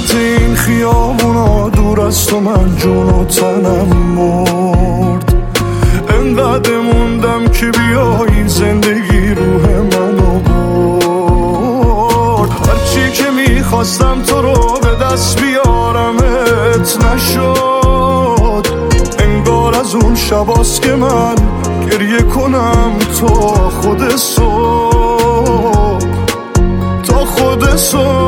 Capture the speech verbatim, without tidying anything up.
وسط این خیابونا دور از تو من جون و تنم مرد. انقدر موندم که بیایی زندگی روح منو برد. هرچی که میخواستم تو رو به دست بیارمت نشد. انگار از اون شباست که من گریه کنم تا خود صبح، تا خود صبح.